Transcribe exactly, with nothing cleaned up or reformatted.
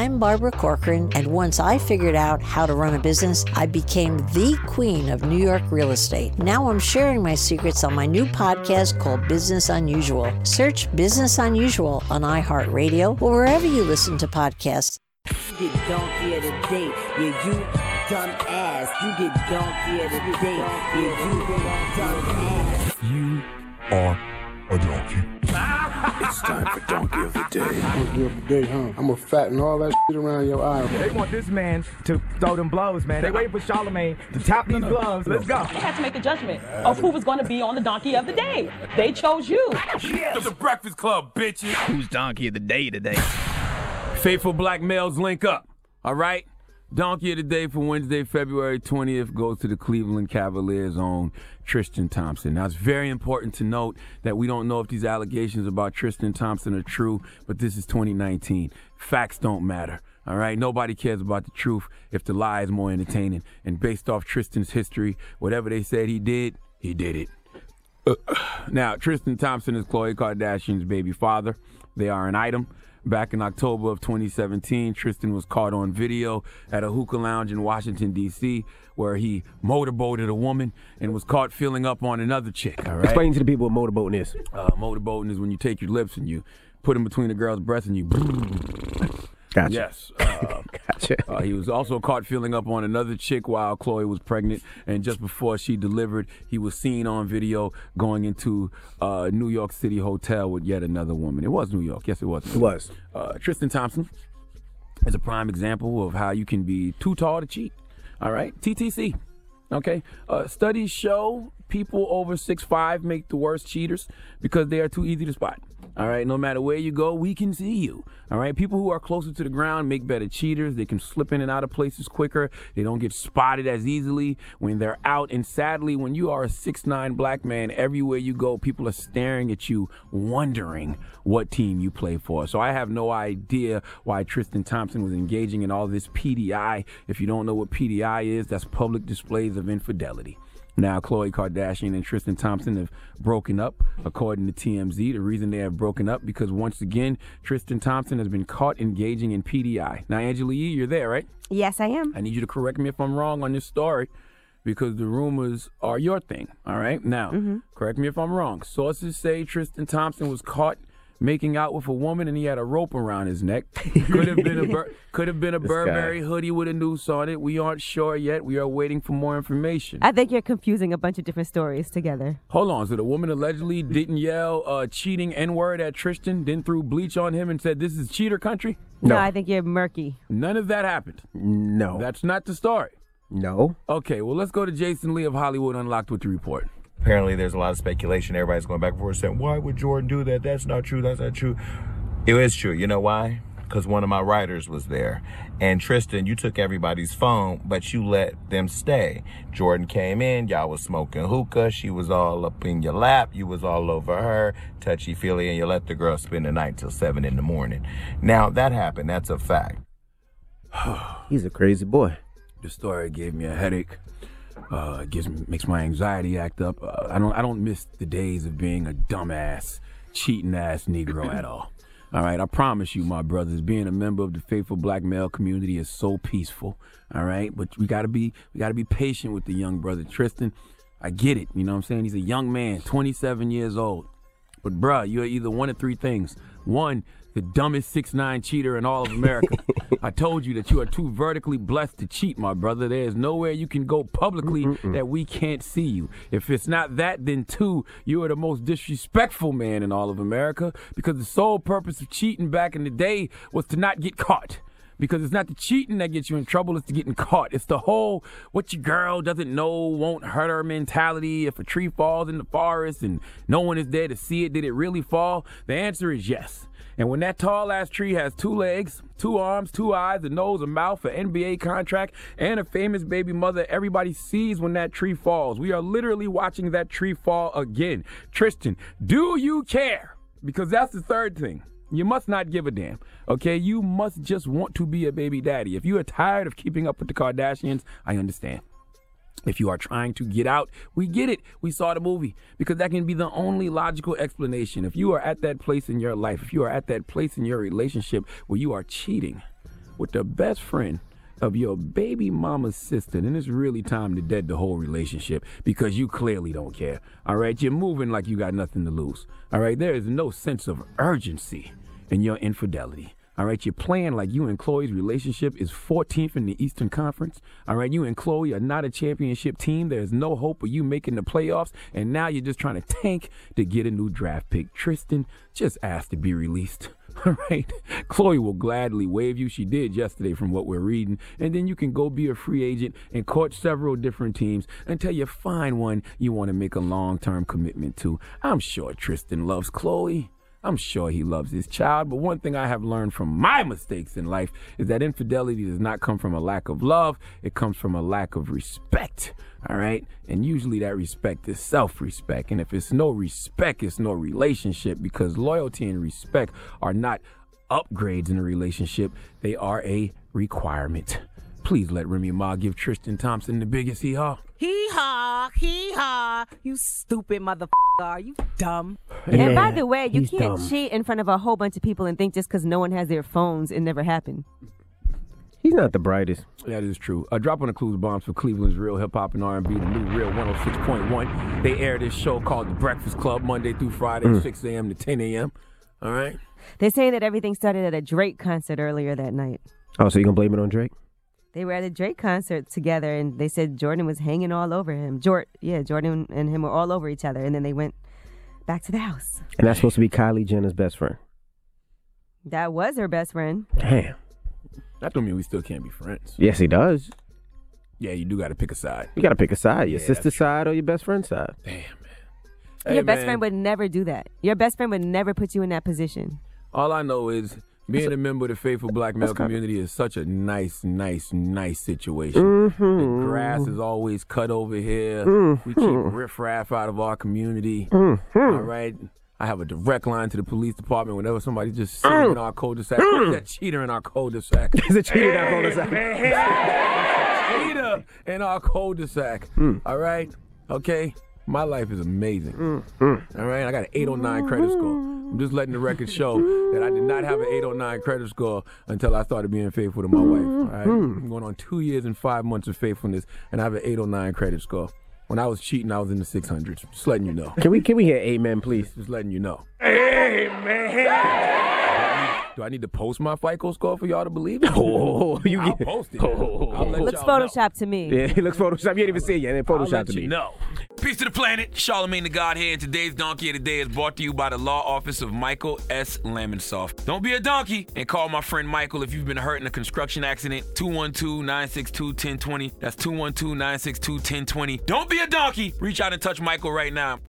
I'm Barbara Corcoran, and once I figured out how to run a business, I became the queen of New York real estate. Now I'm sharing my secrets on my new podcast called Business Unusual. Search Business Unusual on iHeartRadio or wherever you listen to podcasts. You get donkey of the day, yeah, you dumb ass. You get donkey of the day, yeah, you dumb ass. You are a donkey. It's time for donkey of the day. Donkey of the day, huh? I'm gonna fatten all that shit around your eye. They want this man to throw them blows, man. They waiting for Charlemagne to tap these gloves. Let's go. They had to make a judgment of who was going to be on the donkey of the day. They chose you. Yes. The Breakfast Club, bitches. Who's donkey of the day today? Faithful black males link up, all right? Donkey of the day for Wednesday, February twentieth goes to the Cleveland Cavaliers' own Tristan Thompson. Now, it's very important to note that we don't know if these allegations about Tristan Thompson are true, but this is twenty nineteen. Facts don't matter, all right? Nobody cares about the truth if the lie is more entertaining. And based off Tristan's history, whatever they said he did, he did it. Uh, now, Tristan Thompson is Khloe Kardashian's baby father. They are an item. Back in October of twenty seventeen, Tristan was caught on video at a hookah lounge in Washington, D C, where he motorboated a woman and was caught filling up on another chick, all right? Explain to the people what motorboating is. Uh, motorboating is when you take your lips and you put them between a girl's breasts and you... Gotcha. Yes. Uh, gotcha. Uh, he was also caught filling up on another chick while Khloe was pregnant, and just before she delivered, he was seen on video going into a New York City hotel with yet another woman. It was New York. Yes, it was. It was. Uh, Tristan Thompson is a prime example of how you can be too tall to cheat. All right? T T C. Okay? Uh, studies show people over six five make the worst cheaters because they are too easy to spot. All right, no matter where you go, we can see you. All right, people who are closer to the ground make better cheaters. They can slip in and out of places quicker. They don't get spotted as easily when they're out. And sadly, when you are a six nine black man, everywhere you go, people are staring at you, wondering what team you play for. So I have no idea why Tristan Thompson was engaging in all this P D I. If you don't know what P D I is, that's public displays of infidelity. Now, Khloe Kardashian and Tristan Thompson have broken up, according to T M Z. The reason they have broken up because, once again, Tristan Thompson has been caught engaging in P D I. Now, Angela Yee, you're there, right? Yes, I am. I need you to correct me if I'm wrong on this story because the rumors are your thing, all right? Now, mm-hmm. correct me if I'm wrong. Sources say Tristan Thompson was caught making out with a woman and he had a rope around his neck. Could have been a Bur- could have been a Burberry guy. Hoodie with a noose on it. We aren't sure yet. We are waiting for more information. I think you're confusing a bunch of different stories together. Hold on. So the woman allegedly didn't yell uh, cheating N-word at Tristan, then threw bleach on him and said, "This is cheater country"? No, no I think you're murky. None of that happened. No. That's not the story. No. Okay, well, let's go to Jason Lee of Hollywood Unlocked with the report. Apparently, there's a lot of speculation. Everybody's going back and forth saying, why would Jordan do that? That's not true. That's not true. It is true. You know why? Because one of my writers was there. And Tristan, you took everybody's phone, but you let them stay. Jordan came in. Y'all was smoking hookah. She was all up in your lap. You was all over her, touchy-feely, and you let the girl spend the night till seven in the morning. Now, that happened. That's a fact. He's a crazy boy. The story gave me a headache. Uh, it gives makes my anxiety act up. Uh, I don't I don't miss the days of being a dumbass, cheating ass Negro at all. All right, I promise you, my brothers, being a member of the faithful black male community is so peaceful. All right, but we gotta be we gotta be patient with the young brother Tristan. I get it, you know what I'm saying? He's a young man, twenty-seven years old. But bruh, you're either one of three things. One, the dumbest six nine cheater in all of America. I told you that you are too vertically blessed to cheat, my brother. There is nowhere you can go publicly Mm-mm-mm. that we can't see you. If it's not that, then two, you are the most disrespectful man in all of America because the sole purpose of cheating back in the day was to not get caught. Because it's not the cheating that gets you in trouble, it's the getting caught. It's the whole what your girl doesn't know won't hurt her mentality. If a tree falls in the forest and no one is there to see it, did it really fall? The answer is yes. And when that tall-ass tree has two legs, two arms, two eyes, a nose, a mouth, an N B A contract, and a famous baby mother, everybody sees when that tree falls. We are literally watching that tree fall again. Tristan, do you care? Because that's the third thing. You must not give a damn, okay? You must just want to be a baby daddy. If you are tired of keeping up with the Kardashians, I understand. If you are trying to get out, we get it. We saw the movie because that can be the only logical explanation. If you are at that place in your life, if you are at that place in your relationship where you are cheating, with the best friend of your baby mama's sister, then it's really time to dead the whole relationship because you clearly don't care. All right, you're moving like you got nothing to lose. All right, there is no sense of urgency in your infidelity. All right, you're playing like you and Chloe's relationship is fourteenth in the Eastern Conference. All right, you and Chloe are not a championship team. There's no hope of you making the playoffs, and now you're just trying to tank to get a new draft pick. Tristan, just ask to be released. All right, Chloe will gladly waive you. She did yesterday from what we're reading. And then you can go be a free agent and court several different teams until you find one you want to make a long-term commitment to. I'm sure Tristan loves Chloe. I'm sure he loves his child, but one thing I have learned from my mistakes in life is that infidelity does not come from a lack of love. It comes from a lack of respect, all right? And usually that respect is self-respect. And if it's no respect, it's no relationship, because loyalty and respect are not upgrades in a relationship. They are a requirement. Please let Remy Ma give Tristan Thompson the biggest hee-haw. Hee-haw, hee-haw, you stupid motherfucker. Are you dumb? And by the way, you he's can't dumb. cheat in front of a whole bunch of people and think just because no one has their phones, it never happened. He's not the brightest. That is true. A drop on the clues bombs for Cleveland's Real Hip Hop and R and B, the new Real one oh six point one. They air this show called The Breakfast Club Monday through Friday, Mm. six a.m. to ten a.m. All right? They're saying that everything started at a Drake concert earlier that night. Oh, so you gonna blame it on Drake? They were at a Drake concert together, and they said Jordan was hanging all over him. Jort, yeah, Jordan and him were all over each other, and then they went back to the house. And that's supposed to be Kylie Jenner's best friend. That was her best friend. Damn. That don't mean we still can't be friends. Yes, he does. Yeah, you do got to pick a side. You got to pick a side. Your Yeah, sister's that's true. side or your best friend's side. Damn, man. Your Hey, best man, friend would never do that. Your best friend would never put you in that position. all I know is being a member of the faithful black male community is such a nice, nice, nice situation. Mm-hmm. The grass is always cut over here. Mm-hmm. We keep riffraff out of our community. Mm-hmm. All right. I have a direct line to the police department whenever somebody just sitting Mm. in our cul-de-sac. Who's that cheater in our cul-de-sac? There's a cheater in our cul-de-sac. Cheater in our cul-de-sac. Mm. All right? Okay? My life is amazing. Mm. All right? I got an eight oh nine credit score. I'm just letting the record show that I did not have an eight oh nine credit score until I started being faithful to my wife. All right? I'm going on two years and five months of faithfulness, and I have an eight oh nine credit score. When I was cheating, I was in the six hundreds. Just letting you know. Can we can we hear amen, please? Just letting you know. Amen. Do I need to post my FICO score for y'all to believe it? Oh, you I'll get- post it. I'll let Looks y'all know. Photoshop to me. Yeah, he looks Photoshop. You ain't even see it yet. It I'll Photoshop let to you me. know. Peace to the planet. Charlemagne the God here, and today's Donkey of the Day is brought to you by the law office of Michael S. Lamonsoff. Don't be a donkey and call my friend Michael if you've been hurt in a construction accident. two one two, nine six two, one zero two zero. That's two one two, nine six two, one zero two zero. Don't be a donkey. Reach out and touch Michael right now.